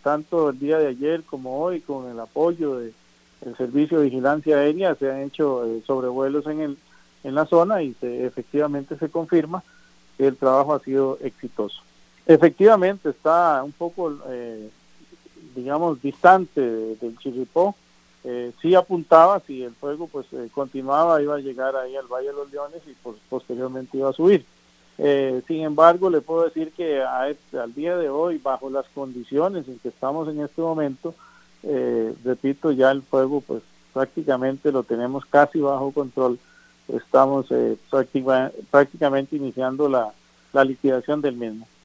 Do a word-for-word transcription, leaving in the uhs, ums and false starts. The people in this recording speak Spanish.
tanto el día de ayer como hoy, con el apoyo de el Servicio de Vigilancia Aérea, se han hecho eh, sobrevuelos en el en la zona y se, efectivamente se confirma que el trabajo ha sido exitoso. Efectivamente está un poco, eh, digamos, distante de, del Chirripó. Eh, sí apuntaba, si el fuego pues eh, continuaba, iba a llegar ahí al Valle de los Leones y pues, posteriormente iba a subir. Eh, sin embargo, le puedo decir que a este, al día de hoy, bajo las condiciones en que estamos en este momento, eh, repito, ya el fuego pues prácticamente lo tenemos casi bajo control. Estamos eh, práctica, prácticamente iniciando la, la liquidación del mismo.